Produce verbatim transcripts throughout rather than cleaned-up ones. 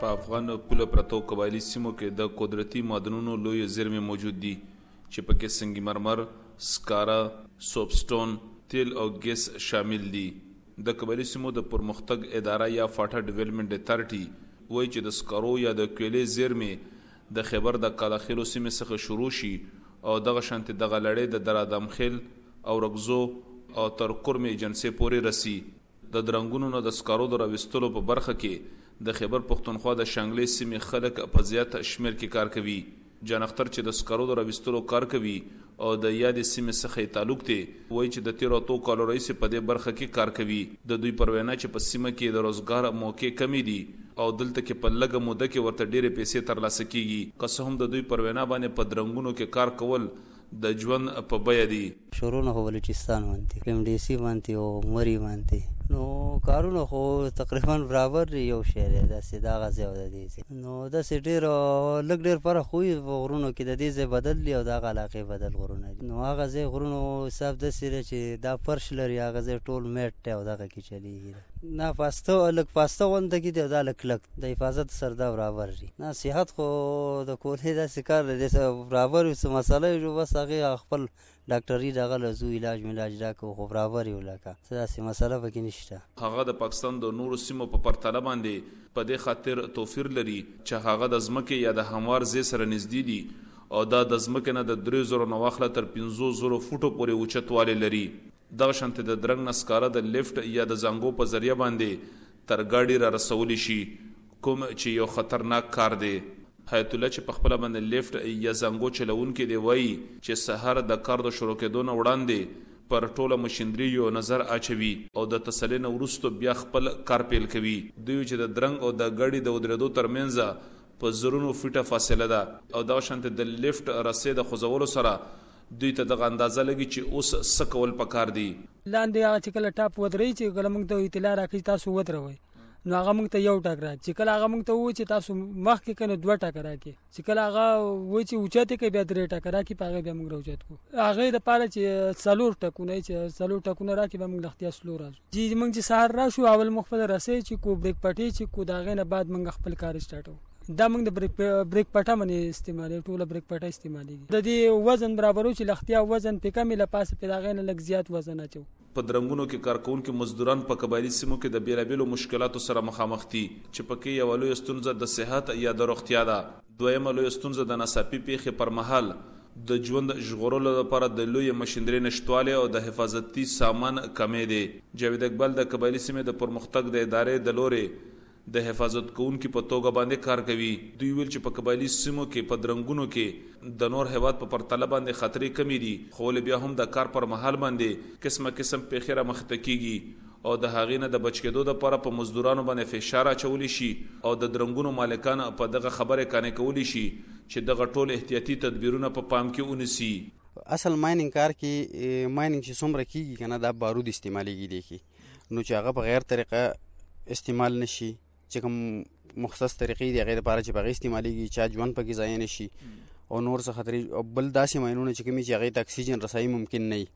په افغان پوله پرتو قبایلي سیمو کې د قدرتي معدنونو لوی زیرمې موجود دي چې پکې سنگ مرمر، سکاره، سوپسټون، تیل او ګیس شامل دي. د قبایلي سیمو د پرمختګ اداره یا فاټا ډیولپمنټ اتارټي وایي چې د سکارو یا د کویلې زیرمې د خیبر د کالاخیلو سیمې څخه شروع شي او دغه شانتې دغه لړۍ د درادمخیل او رګزو او تر کورمې جنسې پورې رسی. د درنګونو نه د سکارو د راویستلو په برخه کې د خیبر پښتونخوا د شانګلې سیمې خلک په زیات شمیر کې کار کوي. جان اختر چې د سکارو د راویستلو کار کوي او د یادې سیمې څخه تعلق دی وایي چې د تیرو اتو کالو راهیسې په دې برخه کې کار کوي. د دوی پر وینا چې په سیمه کې د روزګار موقع کمی دي او دلته کې په لږه موده کې ورته ډېرې پیسې ترلاسه کیږي. که څه هم د دوی پر وینا باندې په درنګونو کې کار کول د ژوند په بیه دي. شروع نه بلوچستان باندې ایم ډي سی باندې او مری باندې نو کارونه خو تقریبا برابر یو شی دی. داسې دغه ځای او د دې ځای نو داسې ډېر لږ ډېر فرق خو وي په غرونو کې. د دې ځای بدل دي او دغه علاقې بدل غرونه دي. نو هغه ځای غرونو حساب داسې دی چې دا فرش لري، هغه ځای ټول میټ دی او دغه کې چلیږي. نه پاسته لږ پاسته غونډه کې دی او دا لږ لږ د حفاظت سره دا برابر دي. نه صحت خو د کولې داسې کار دی برابر وي. څه مسله جو بس هغې خپل ډاکټري دغه لزو علاج ملاج راکړو خو برابر یو لکه څه داسې مسله پکې نشته. هغه د پاکستان د نورو سیمو په پرتله باندې په دې خاطر توفیر لري چې هغه د ځمکې یا د هموار ځای سره نږدې دي او دا د ځمکې نه د درې زرو نه واخله تر پنځو زرو فوټو پورې اوچتوالی لري. دغه شانتې د درنګ نه سکاره د لیفټ یا د زنګو په ذریعه باندې تر ګاډي را رسولی شي، کوم چې یو خطرناک کار دی. حیات الله چې په خپله باندې لیفټ یا زنګو چلونکي دی وایي چې سهار د کار د شروع کېدو نه وړاندې پر ټوله مشینري یو نظر اچوي او د تسلۍ نه وروسته بیا خپل کار پیل کوي. دوی چې د درنګ او د ګاډي د ودرېدو ترمنځ په زرونو فیټه فاصله ده او دغه شانتې د لیفټ رسۍ د خوځولو سره دوی ته دغه اندازه لګي چې اوس څه کول پکار دي. لاندې هغه چې کله ټاپ ودرېږي چې کله موږ ته اطلاع راکړي تاسو ودروئ نو هغه موږ ته یو ټک راکړي. چې کله هغه موږ ته ووایي چې تاسو مخکې که نو دوه ټکه راکړي. چې کله هغه وایي چې اوچت یې کوي بیا درې ټکه راکړي په هغې بیا موږ راوچت کړو. هغې دپاره چې څلور ټکونه چې څلور ټکونه راکړي بیا موږ له اختیا سلو راځو. جی موږ چې سهار راشو اول موږ خپله رسۍ چې کو بریک پټۍ چې کو د هغې نه بعد موږ خپل کار سټارټوو. دا موږ د بریک بریک پټه باندې استعمالوي، ټوله بریک پټه استعمالېږي. د دې وزن برابرو چې له اختیا وزن پې کم وي له پاسه پې د هغې نه لږ زیات وزن اچوو. په درنګونو کې کارکوونکي مزدوران په قبایلي سیمو کې د بېلابېلو مشکلاتو سره مخامخ دي چې پکې یوه لویه ستونزه د صحت یا د روغتیا ده. دویمه لویه ستونزه د ناڅاپي پیښې پر مهال د ژوند ژغورلو لپاره د لویې مشینرۍ نشتوالی او د حفاظتي سامان کمی دی. جاوید اقبال د قبایلي سیمې د پرمختګ د ادارې د لورې د حفاظت کوونکي په توګه باندې کار کوي. دوی ویل چې په قبایلي سیمو کې په درنګونو کې د نور هیواد په پرتله باندې خطرې کمې دي خو ولې بیا هم د کار پر مهال باندې قسمه قسم پیښې رامخته کیږي او د هغې نه د بچ کېدو دپاره په مزدورانو باندې فشار اچولی شي او د درنګونو مالکان په دغه خبرې قانع کولی شي چې دغه ټول احتیاطي تدبیرونه په پام کې ونیسي. اصل مایننګ کار کې مایننګ چې څومره کیږي که نه دا بارود استعمالیږي دی کې نو چې هغه په غیر طریقه استعمال نشي چې کوم مخصوص طریقې دي هغې دپاره چې په هغې استعمالیږي چا ژوند پکې ضایع نه شي او نور څه خطرې. او بل داسې ماینونه چې کومې چې هغې ته اکسیجن رسایي ممکن نه وي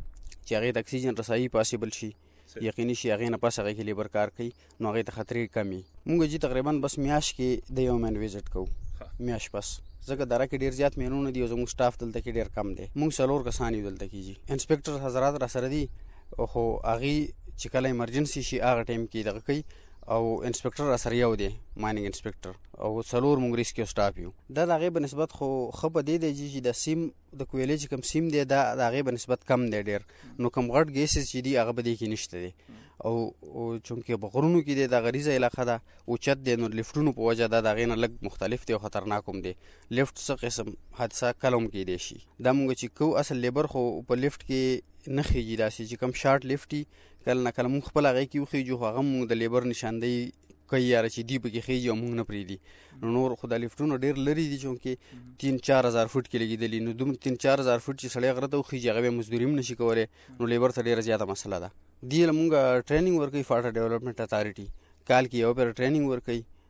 چې هغې ته اکسیجن رسایي پاسبل شي یقیني شي هغې نه پس هغې کې لیبر کار کوي نو هغې ته خطرې کم وي. مونږ چې تقریبا بس میاشت کې د یو مین ویزټ کوو میاشت پس ځکه دره کې ډېر زیات مینونه دي او زموږ سټاف دلته کې ډېر کم دی. مونږ څلور کسان یو دلته کېږي. انسپکټر حضرات را سره دي خو هغې چې کله ایمرجنسي شي هغه ټایم کې دغه کوي او انسپکټر را سره یو دی مایننګ انسپکټر او څلور مونږ ریسکیو سټاف یو. دا د هغې په نسبت خو ښه په دې دی چې د سیم د کویلې چې کوم سیم دی دا د هغې په نسبت کم دی ډېر نو کوم غټ ګیسز چې دي هغه په دې کې نشته دی او چونکې په غرونو کې دی دا غریزه علاقه ده اوچت دی نو لیفټونو په وجه دا د هغې نه لږ مختلف دی او خطرناک هم دی. لیفټ څه قسم حادثه کله هم کیدی شي. دا مونږ چې کوو اصل لیبر خو په لیفټ کې نه خیږي داسې چې کوم شارټ لیفټ وي کله نه کله مونږ خپل هغې کې وخیږو خو هغه مونږ د لیبر نشاندهی کوي یاره چې دی پکې خیږي او مونږ نه پرېږدي. نو نور خو دا لیفټونه ډېر لرې دي چونکې تین چار هزار فوټ کې لګېدلي نو دومره تین چار هزار فوټ چې سړی غره ته وخیږي هغه بیا مزدوري هم نشي کولی نو لیبر ته ډېره زیاته مسله ده. دې له مونږ ټریننګ ورکوي فاټا ډیولپمنټ اتارټي کال کې یو پیر ټریننګ ورکوي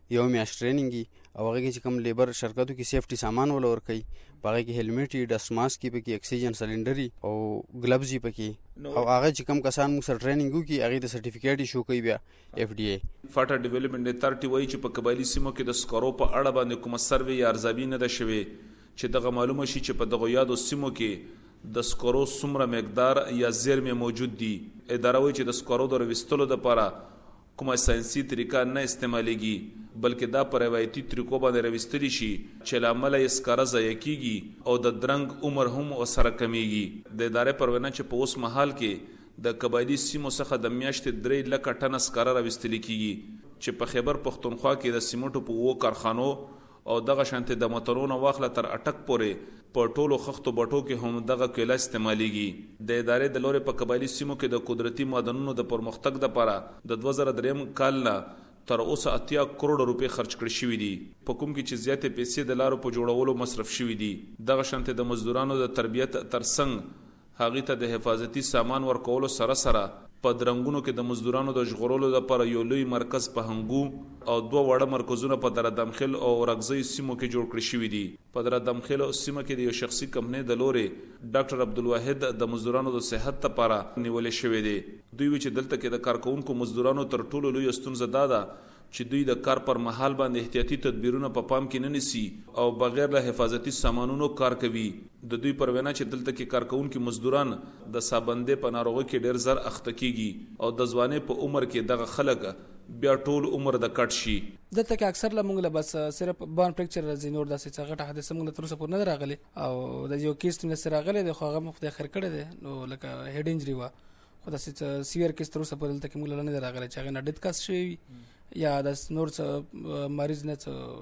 یو میاشت ټریننګ وي او هغه کې چې کوم لیبر شرکتو کې سیفټي سامان ولا ورکوي په هغه کې هیلمټ وي، ډسټ ماسک وي، پکې اکسیجن سلنډر وي او ګلبز وي پکې، او هغه چې کوم کسان موږ سره ټریننګ وکړي هغې ته سرټیفیکیټ ایشو کوي بیا اف ډي اے. فاټا ډیولپمنټ اتارټي وایي چې په قبایلي سیمو کې د سکرو په اړه باندې کومه سروې یا ارزیابي نه ده شوې چې دغه معلومه شي چې په دغه یادو سیمو کې د سکرو څومره مقدار یا زیرمې موجود دي. اداره وایي چې د سکرو د راویستلو دپاره کومه ساینسي طریقه نه استعمالیږي، بلکې دا په روایتي طریقو باندې راویستلی شي چې له امله یې سکاره ضایع کیږي او د درنګ عمر هم ورسره کمیږي. د ادارې پر وینا چې په اوس مهال کې د قبایلي سیمو څخه د میاشتې درې لکه ټنه سکاره راویستلی کیږي چې په خیبر پښتونخوا کې د سیمنټو په اوو کارخانو او دغه شانتې د موټرونو واخله تر اټک پورې په ټولو خښتو بټو کې هم دغه کویله استعمالیږي. د ادارې د لورې په قبایلي سیمو کې د قدرتي معدنونو د پرمختګ دپاره د دوه زره دریم کال نه تر اوسه اتیا کروڑه روپۍ خرچ کړي شوي دي، په کوم کې چې زیاتې پیسې د لارو په جوړولو مصرف شوي دي. دغه شانتې د مزدورانو د تربیت ترڅنګ هغې ته د حفاظتي سامان ورکولو سره سره په درنګونو کې د مزدورانو د ژغورلو لپاره یو لوی مرکز په هنګو او دوه وړه مرکزونه په درادمخیل او رګزۍ سیمو کې جوړ کړي شوي دي. په درادمخیل سیمه کې د یو شخصي کمپنۍ د لورې ډاکټر عبدالواحد د مزدورانو د صحت لپاره نیولې شوی دی. دوی وی چې دلته کې د کارکوونکو مزدورانو تر ټولو لویه ستونزه دا ده چې دوی د کار پر مهال باندې احتیاطي تدبیرونه په پام کې نه نیسي او بغیر له حفاظتي سامانونو کار کوي. د دوی پر وینا چې دلته کې کارکوونکي مزدوران د سابندې په ناروغۍ کې ډېر زر اخته کیږي او د ځوانۍ په عمر کې دغه خلک بیا ټول عمر د کټ شي. دلته کې اکثر لمونږ له بس صرف بان فریکچر راځي، نور داسې څه غټه حادثه موږ له تر اوسه پورې نه راغلي او د یو کیس موږ سره راغلی دی خو هغه مو خدای خیر کړی دی، نو لکه هیډ انجری وه خو داسې سیویر کیس تر اوسه پورې دلته کې موږ له نه دی راغلی چې هغې نه ډیت کاست شوی وي یا د نور څه مریض نه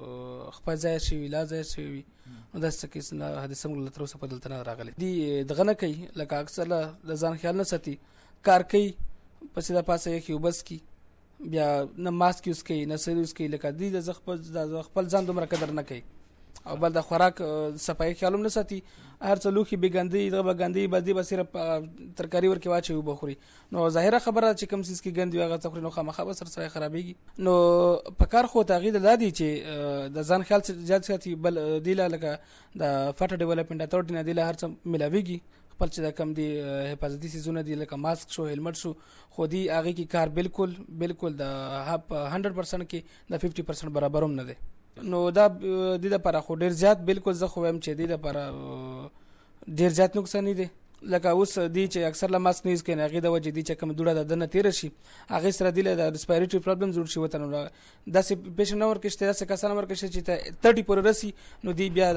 څه خپه ځای شوي وي، لا ځای شوي وي، نو داسې څه کیس نه حادثه موږ له تر اوسه پورې دلته نه راغلی. دي دغه نه کوي، لکه اکثر د ځان خیال نه ساتي، کار کوي په سیده پاسه یې اوبه څکي، بیا نه ماسک یوز کوي نه څه یوز کوي، لکه دوی د خپل ځان دومره قدر نه کوي او بل د خوراک صفایي خیال هم نه ساتي. هر څه لوښي بې ګندۍ دغه به ګندۍ به دې به صرف ترکاري ورکې واچوي اوبه خوري، نو ظاهره خبره چې کوم څیز کې ګند وي هغه څه خوري نو خامخا به سره سړی خرابېږي. نو په کار خو ته هغې ته دا دي چې د ځان خیال زیات ساتي، بل دې له لکه د فاټا ډیولپمنټ اتارټي نه دې له هر څه میلاویږي، خپل چې د کم دي حفاظتي څیزونه دي لکه ماسک شو، هیلمټ شو، خو دې هغې کې کار بالکل بالکل د هنډرډ پرسنټ کې د ففټي پرسنټ برابر هم نه دی. نو دا دې دپاره خو ډېر زیات بالکل زه خو وایم چې دې دپاره ډېر زیات نقصان دی. لکه اوس دی چې اکثر له ماسک نه یوز کوي، هغې د وجې دی چې کوم دوړه د ده نه تېره شي هغې سره دی له د ریسپایریټري پرابلم جوړ شي ورته، نو داسې پیشنټ نه ورکړي شته، داسې کسان ورکړي شته چې ته ترټي پورې رسي نو دی بیا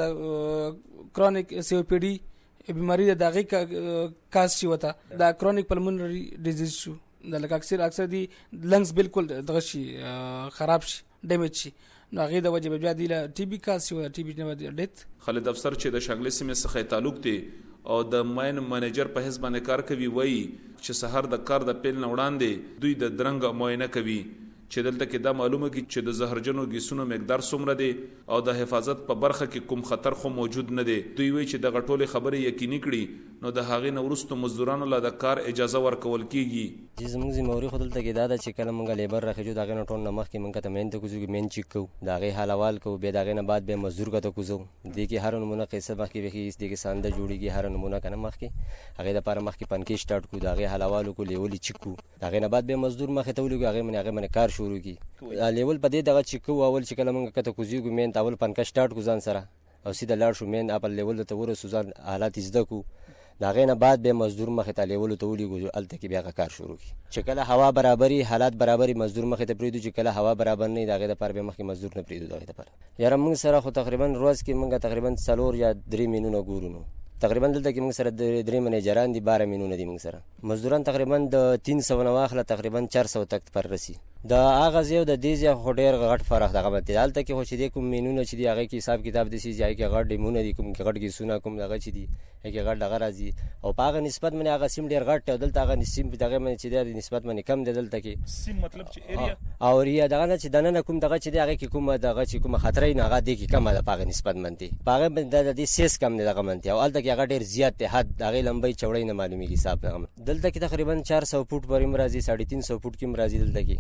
د کرونیک سی او پی ډي بیماري د هغې کاز شي ورته د کرونیک پلمونري ډیزیز شو، لکه اکثر اکثر دی لنګز بالکل دغه شي خراب شي ډیمیج شي، نو هغې د وجې به بیا دی له ټي بي کاز شي، ټي بي نه به ډیت. خالد افسر چې د شانګلې سیمې څخه تعلق دی او د ماین منیجر په حیث باندې کار کوي، وایي چې سهار د کار د پیل نه وړاندې دوی د درنګ معاینه کوي چې دلته کې دا معلومه کی چې د زهرجنو ګیسونو مقدار څومره دی او د حفاظت په برخه کې کوم خطر خو موجود نه دی. دوی وایي چې دغه ټولې خبرې یقیني کړي نو د هغې نه وروسته مزدورانو له د کار اجازه ورکول کیږي. چې زموږ ذمهواري خو دلته کې دا ده چې کله موږ لیبر راخېږو د هغې نه ټول نه مخکې موږ ته مین ته کوځو کې مین چیک کوو، د هغې حال احوال کوو، بیا د هغې نه بعد بیا مزدور ته کوځو، دې کې هره نمونه قصه مخکې وښي، دې کې سانده جوړېږي هره نمونه که نه مخکې هغې دپاره مخکې پنکې سټارټ کړو، د هغې حال احوال وکړو، لیول یې چیک کړو، د هغې نه بعد بیا مزدور مخې ته ولېږو، هغې باندې هغې باندې کار شروع کړي. لیول په دې دغه چیک کوو، اول چې کله موږ کته کوزیږو مین ته اول پنکه سټارټ کړو ځان سره او سیده لاړ شو مین اپل لیول ته ورسو، ځان حالات زده کړو، د هغې نه بعد بیا مزدور مخې ته لیولو ته ولېږو، هلته کې بیا هغه کار شروع کړي. چې کله هوا برابري حالات برابري مزدور مخې ته پرېږدو، چې کله هوا برابر نه وي د هغې دپاره بیا مخکې مزدور نه پرېږدو. د هغې دپاره یاره موږ سره خو تقریبا ورځ کې موږ تقریبا څلور یا درې مینونه ګورو، نو تقریبا دلته کې موږ سره درې منیجران دي، باره مینونه دي موږ سره، مزدوران تقریبا د تین سوه نه واخله تقریبا چار سوه تک پر رسي. د هغه ځای او د دې ځای خو ډېر غټ فرق دغه باندې دی. هلته کې خو چې دی کوم مینونه چې دي هغې کې حساب کتاب داسې چې هغې کې غټ ډیمونه دي، کوم کې غټ ګیسونه کوم دغه چې دي هغې کې غټ دغه راځي او په هغه نسبت باندې هغه سیم ډېر غټ دی او دلته هغه سیم په دغې باندې چې دی د نسبت باندې کم دی. دلته کې سیم مطلب چې ایریا او ریا دغه نه چې دننه کوم دغه چې دی هغې کې کومه دغه چې کومه خطره نه هغه دې کې کمه ده په هغې نسبت باندې، په هغې باندې د دې سیس کم دی دغه باندې، او هلته کې هغه ډېر زیات دی، حد د هغې لمبۍ چوړۍ نه معلومېږي حساب دغه. دلته کې تقریبا چار سوه فوټ پورې هم راځي، ساړه تین سوه فوټ کې هم راځي دلته کې،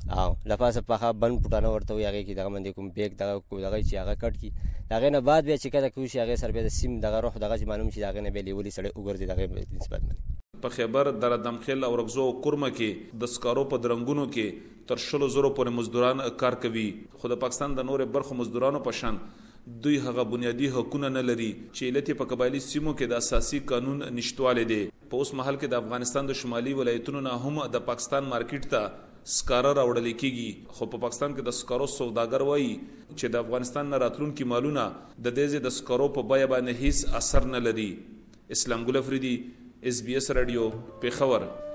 او لپاسه په بن پټانه ورته وي هغه کې دغه باندې کوم بیگ دغه دغه چې هغه کټ کی دغه نه بعد بیا چې کله کوشي هغه سر به سیم دغه روح دغه معلوم شي دغه نه به لیولي سره وګرځي دغه نسبت باندې په خیبر در دمخیل او رغزو او کرمه کې د سکارو په درنګونو کې تر شلو زرو پورې مزدوران کار کوي خو د پاکستان د نور برخو مزدورانو په شان دوی هغه بنیادی حقوقونه نه لري چې علت په قبایلی سیمو کې د اساسي قانون نشټواله دي په اوس محل کې د افغانستان د شمالي ولایتونو نه هم د پاکستان مارکیټ ته سکاره راوړل کیږي خو په پاکستان کې د سکارو سوداګر وایي چې د افغانستان نه راتلونکي مالونه د دې د سکارو په بیه باندې هیڅ اثر نه لري. اسلام ګل افریدي، اس بي اس رادیو، پیښور.